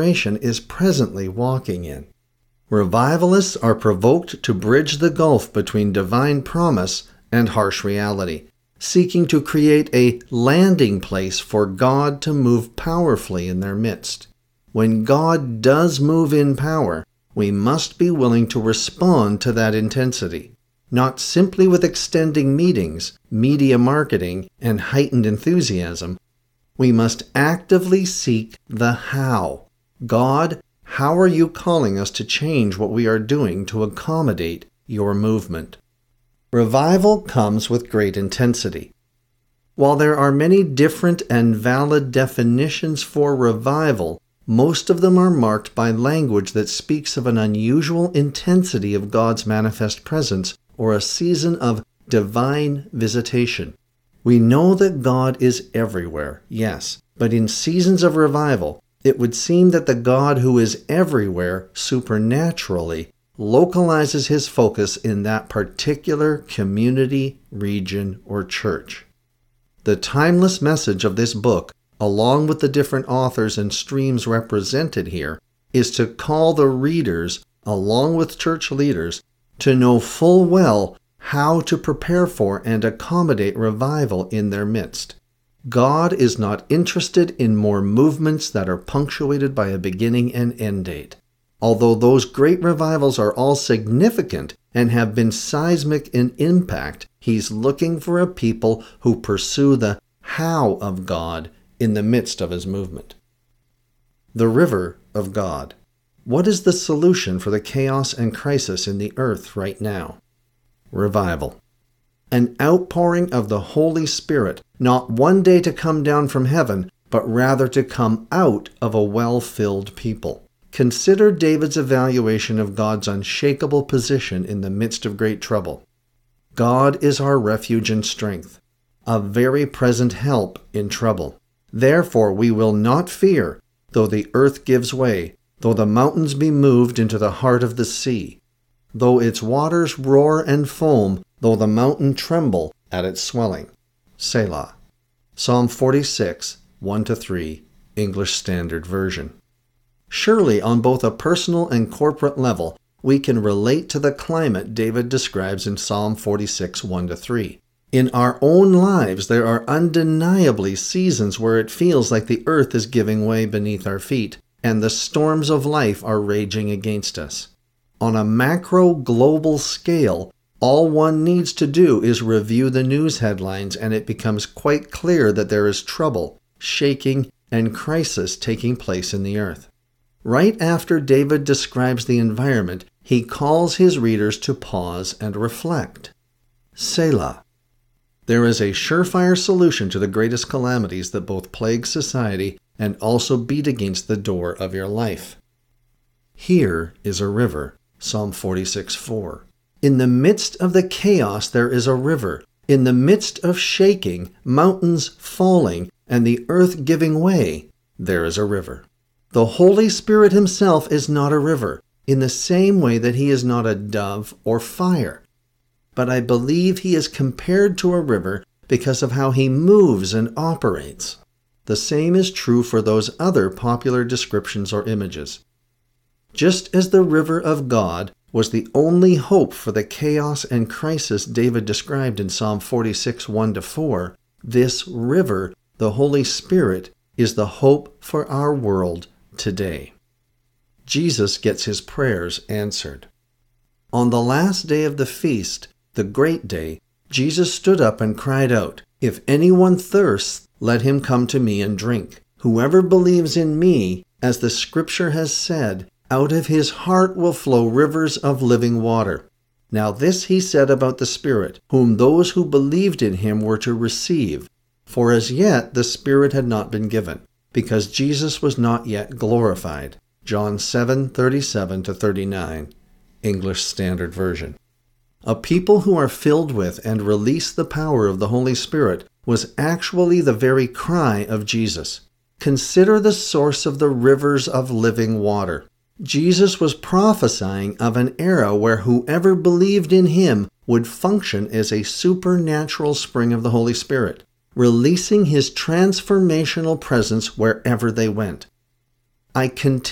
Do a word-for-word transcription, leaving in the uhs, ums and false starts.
generation is presently walking in. Revivalists are provoked to bridge the gulf between divine promise and harsh reality, seeking to create a landing place for God to move powerfully in their midst. When God does move in power, we must be willing to respond to that intensity, not simply with extending meetings, media marketing, and heightened enthusiasm. We must actively seek the how. God, how are you calling us to change what we are doing to accommodate your movement? Revival comes with great intensity. While there are many different and valid definitions for revival, most of them are marked by language that speaks of an unusual intensity of God's manifest presence or a season of divine visitation. We know that God is everywhere, yes, but in seasons of revival, it would seem that the God who is everywhere supernaturally localizes his focus in that particular community, region, or church. The timeless message of this book, along with the different authors and streams represented here, is to call the readers, along with church leaders, to know full well how to prepare for and accommodate revival in their midst. God is not interested in more movements that are punctuated by a beginning and end date. Although those great revivals are all significant and have been seismic in impact, he's looking for a people who pursue the how of God in the midst of his movement. The river of God. What is the solution for the chaos and crisis in the earth right now? Revival. An outpouring of the Holy Spirit, not one day to come down from heaven, but rather to come out of a well-filled people. Consider David's evaluation of God's unshakable position in the midst of great trouble. God is our refuge and strength, a very present help in trouble. Therefore we will not fear, though the earth gives way, though the mountains be moved into the heart of the sea, though its waters roar and foam, though the mountain tremble at its swelling. Selah. Psalm forty-six, one to three, English Standard Version. Surely, on both a personal and corporate level, we can relate to the climate David describes in Psalm forty-six, one to three. In our own lives, there are undeniably seasons where it feels like the earth is giving way beneath our feet, and the storms of life are raging against us. On a macro global scale, all one needs to do is review the news headlines, and it becomes quite clear that there is trouble, shaking, and crisis taking place in the earth. Right after David describes the environment, he calls his readers to pause and reflect. Selah. There is a surefire solution to the greatest calamities that both plague society and also beat against the door of your life. Here is a river. Psalm forty-six, four. In the midst of the chaos there is a river. In the midst of shaking, mountains falling, and the earth giving way, there is a river. The Holy Spirit himself is not a river, in the same way that he is not a dove or fire. But I believe he is compared to a river because of how he moves and operates. The same is true for those other popular descriptions or images. Just as the river of God was the only hope for the chaos and crisis David described in Psalm forty-six, one to four, this river, the Holy Spirit, is the hope for our world today. Jesus gets his prayers answered. On the last day of the feast, the great day, Jesus stood up and cried out, "If anyone thirsts, let him come to me and drink. Whoever believes in me, as the scripture has said, out of his heart will flow rivers of living water." Now this he said about the Spirit, whom those who believed in him were to receive. For as yet the Spirit had not been given, because Jesus was not yet glorified. John seven, thirty-seven to thirty-nine, English Standard Version. A people who are filled with and release the power of the Holy Spirit was actually the very cry of Jesus. Consider the source of the rivers of living water. Jesus was prophesying of an era where whoever believed in him would function as a supernatural spring of the Holy Spirit, releasing his transformational presence wherever they went. I continue